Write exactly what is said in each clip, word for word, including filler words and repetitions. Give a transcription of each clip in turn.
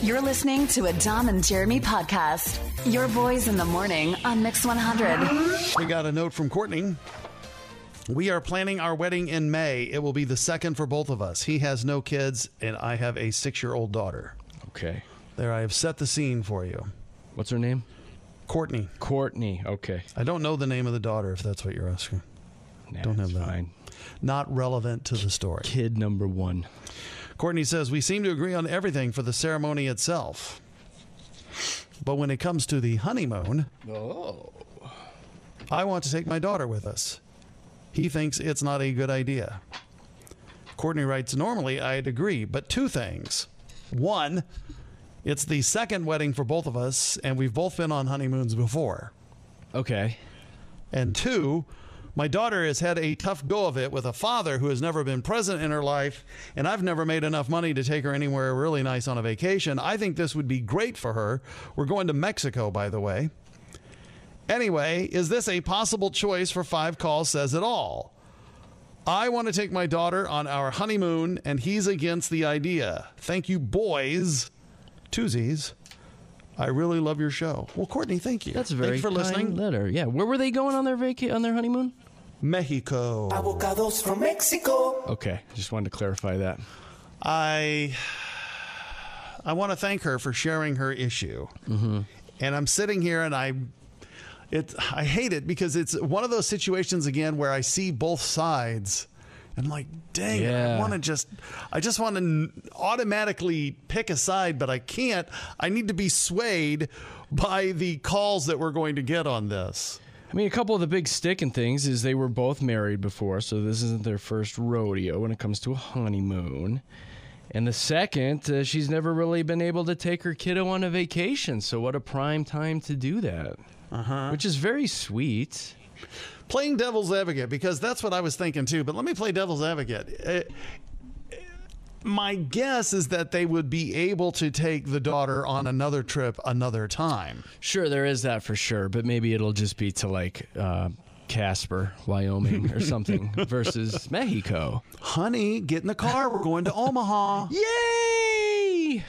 You're listening to a Dom and Jeremy podcast. Your boys in the morning on Mix one hundred. We got a note from Courtney. We are planning our wedding in May. It will be the second for both of us. He has no kids, and I have a six-year-old daughter. Okay. There, I have set the scene for you. What's her name? Courtney. Courtney. Okay. I don't know the name of the daughter, if that's what you're asking. Nah, don't have that. Fine. Not relevant to the story. Kid number one. Courtney says, we seem to agree on everything for the ceremony itself. But when it comes to the honeymoon, oh, I want to take my daughter with us. He thinks it's not a good idea. Courtney writes, normally I'd agree, but two things. One, it's the second wedding for both of us, and we've both been on honeymoons before. Okay. And two, my daughter has had a tough go of it with a father who has never been present in her life, and I've never made enough money to take her anywhere really nice on a vacation. I think this would be great for her. We're going to Mexico, by the way. Anyway, is this a possible choice for Five Calls Says It All? I want to take my daughter on our honeymoon, and he's against the idea. Thank you, boys. Two Z's. I really love your show. Well, Courtney, thank you. That's a very Thanks for kind listening. letter. Yeah. Where were they going on their vaca- on their honeymoon? Mexico. Avocados from Mexico. Okay. Just wanted to clarify that. I I want to thank her for sharing her issue. Mm-hmm. And I'm sitting here and I it I hate it because it's one of those situations again where I see both sides. And I'm like, dang it, Yeah. I want to just I just want to automatically pick a side, but I can't. I need to be swayed by the calls that we're going to get on this. I mean, a couple of the big sticking things is they were both married before, so this isn't their first rodeo when it comes to a honeymoon. And the second, uh, she's never really been able to take her kiddo on a vacation, so what a prime time to do that. Uh-huh. Which is very sweet. Playing devil's advocate, because that's what I was thinking too, but let me play devil's advocate. Uh, my guess is that they would be able to take the daughter on another trip another time. Sure, there is that for sure, but maybe it'll just be to like uh, Casper, Wyoming or something versus Mexico. Honey, get in the car. We're going to Omaha. Yay!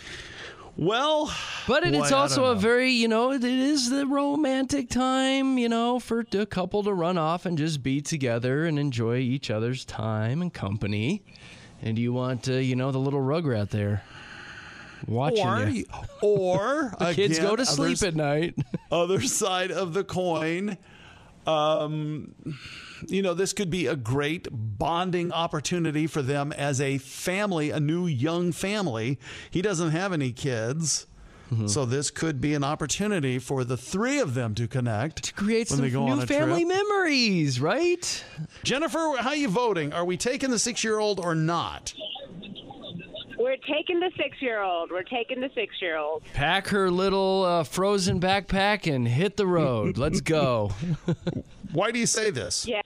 Well, But it, boy, it's I also don't a know. very, you know, it is the romantic time, you know, for a couple to run off and just be together and enjoy each other's time and company. And you want, uh, you know, the little rugrat there watching or, you. or The kids again, go to sleep others- at night. Other side of the coin, um, you know, this could be a great bonding opportunity for them as a family, a new young family. He doesn't have any kids. Mm-hmm. So this could be an opportunity for the three of them to connect. To create when some they go on new a family trip. memories, right? Jennifer, how are you voting? Are we taking the six-year-old or not? We're taking the six-year-old. We're taking the six-year-old. Pack her little uh, frozen backpack and hit the road. Let's go. Why do you say this? Yeah.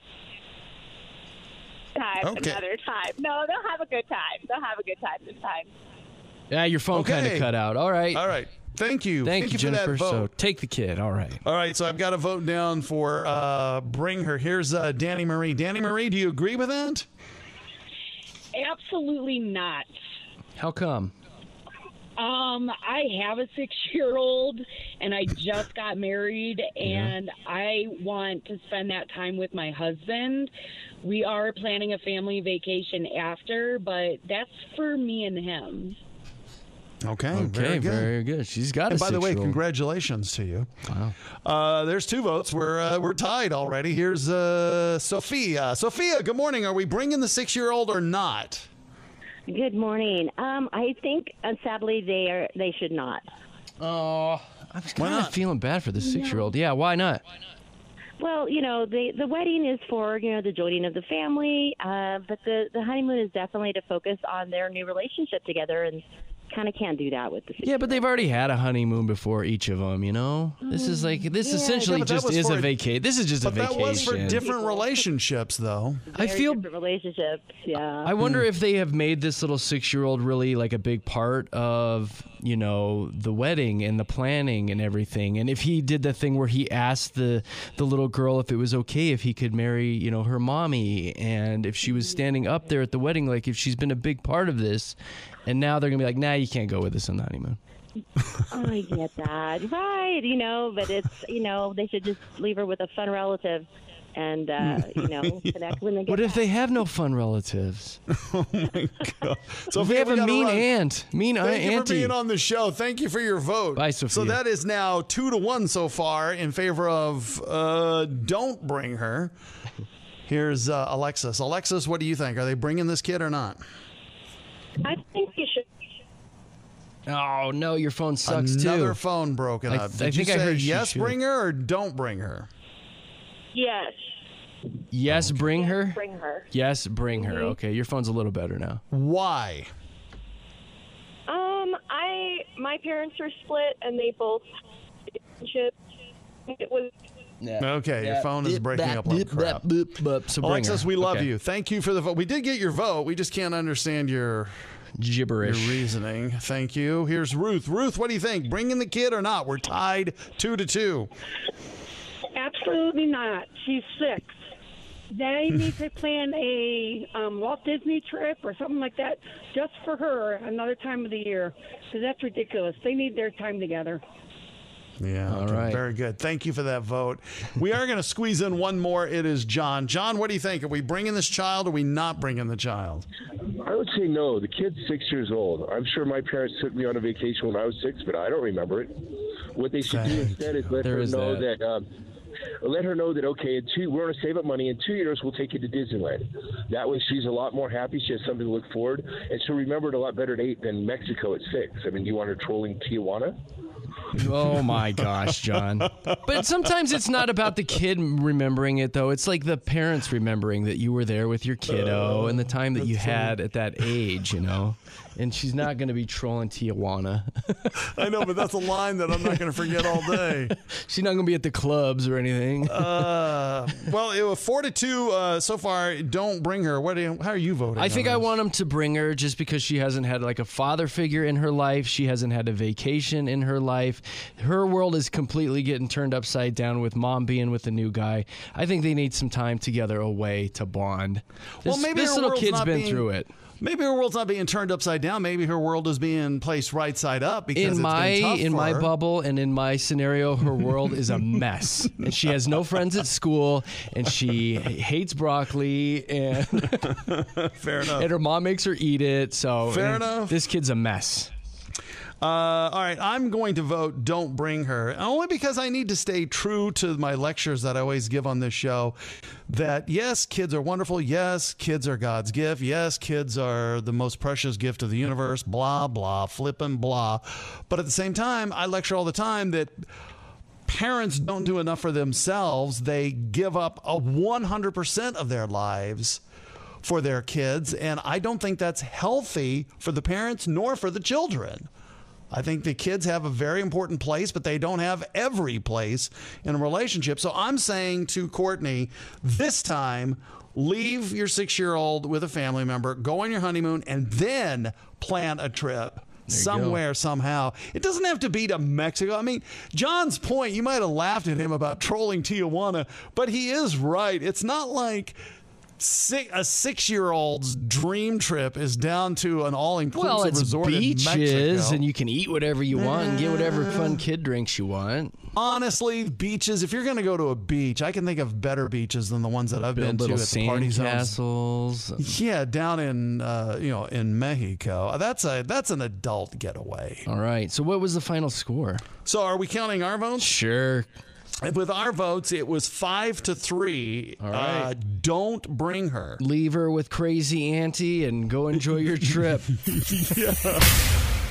Time, Okay. another time. No, they'll have a good time. They'll have a good time this time. Yeah, your phone kind Okay. of cut out. All right. All right. Thank you. Thank, you, for that Jennifer. vote. So take the kid. All right. All right, so I've got a vote down for uh, bring her. Here's uh, Danny Marie. Danny Marie, do you agree with that? Absolutely not. How come? Um, I have a six-year-old, and I just got married, and I want to spend that time with my husband. We are planning a family vacation after, but that's for me and him. Okay, Okay, very good. very good. She's got And a by the way, six-year-old. congratulations to you. Wow. Uh, there's two votes. We're uh, we're tied already. Here's uh, Sophia. Sophia, good morning. Are we bringing the six-year-old or not? Good morning. Um, I think, uh, sadly, they are. They should not. Oh, I was Why kind of not? feeling bad for the six-year-old. Yeah, why not? Well, you know, the the wedding is for you know the joining of the family, uh, but the the honeymoon is definitely to focus on their new relationship together, and kind of can't do that with the. Yeah, but they've already had a honeymoon before each of them, you know? This is like, this Yeah, essentially yeah, but that just was is for a a- vacation. This is just But a that vacation. was for different relationships, though. I Very feel different relationships. Yeah. I wonder if they have made this little six-year-old really like a big part of, you know, the wedding and the planning and everything. And if he did the thing where he asked the the little girl if it was okay if he could marry, you know, her mommy, and if she was standing up there at the wedding, like if she's been a big part of this. And now they're going to be like, nah, you can't go with us on the honeymoon. I get that, right? You know, but it's you know they should just leave her with a fun relative, and uh, you know connect when they get. What if back. they have no fun relatives? Oh my God! So if they have a mean aunt, mean Thank you auntie. for being on the show. Thank you for your vote. Bye, Sophia. So that is now two to one so far in favor of uh, don't bring her. Here's uh, Alexis. Alexis, what do you think? Are they bringing this kid or not? I think you should. Oh no, your phone sucks Another too. phone broken I- up. Did I you think I say heard you yes, should. bring her, or don't bring her? Yes. Yes, bring her. Bring her. Yes, bring her. Okay, your phone's a little better now. Why? Um, I my parents are split, and they both relationships. It was. Okay, your phone is breaking up like crap. So bring Alexis, her. we love Okay. you. Thank you for the vote. We did get your vote. We just can't understand your your Gibberish. reasoning. Thank you. Here's Ruth. Ruth, what do you think? Bringing the kid or not? We're tied two to two. Absolutely not. She's six. They need to plan a um, Walt Disney trip or something like that just for her another time of the year, because that's ridiculous. They need their time together. Yeah. All okay, right. Very good. Thank you for that vote. We are going to squeeze in one more. It is John. John, what do you think? Are we bringing this child or are we not bringing the child? I would say no. The kid's six years old. I'm sure my parents took me on a vacation when I was six, but I don't remember it. What they should do instead is let There her is know that. that, um, let her know that, okay, in two, we're going to save up money. In two years, we'll take you to Disneyland. That way she's a lot more happy. She has something to look forward. And she'll remember it a lot better at eight than Mexico at six. I mean, do you want her trolling Tijuana? Oh my gosh, John. But sometimes it's not about the kid remembering it, though. It's like the parents remembering that you were there with your kiddo and the time that you had at that age, you know? And she's not going to be trolling Tijuana. I know, but that's a line that I'm not going to forget all day. She's not going to be at the clubs or anything. Uh, well, it was four to two uh, so far. Don't bring her. What? Do you, how are you voting? I think on I this? want him to bring her just because she hasn't had like a father figure in her life. She hasn't had a vacation in her life. Her world is completely getting turned upside down with mom being with a new guy. I think they need some time together away to bond. This, Well, maybe this her little world's kid's not been being- through it. Maybe her world's not being turned upside down. Maybe her world is being placed right side up because In it's my been tough in for my her. bubble and in my scenario, her world is a mess, and she has no friends at school, and she hates broccoli, and Fair enough. and her mom makes her eat it. So Fair and enough. This kid's a mess. Uh, all right, I'm going to vote don't bring her, only because I need to stay true to my lectures that I always give on this show, that yes, kids are wonderful. Yes, kids are God's gift. Yes, kids are the most precious gift of the universe, blah, blah, flippin' blah. But at the same time, I lecture all the time that parents don't do enough for themselves. They give up a one hundred percent of their lives for their kids, and I don't think that's healthy for the parents nor for the children. I think the kids have a very important place, but they don't have every place in a relationship. So I'm saying to Courtney, this time, leave your six-year-old with a family member, go on your honeymoon, and then plan a trip somewhere, somehow. It doesn't have to be to Mexico. I mean, John's point, you might have laughed at him about trolling Tijuana, but he is right. It's not like Six, a six-year-old's dream trip is down to an all-inclusive Well, it's resort beaches, in Mexico. and you can eat whatever you want and get whatever fun kid drinks you want. Honestly, beaches, if you're going to go to a beach, I can think of better beaches than the ones that I've been Build to little at the party sand zones. castles. Yeah, down in uh, you know in Mexico. That's a that's an adult getaway. All right. So what was the final score? So are we counting our votes? Sure. With our votes, it was five to three. All right. Uh, don't bring her. Leave her with crazy auntie and go enjoy your trip. Yeah.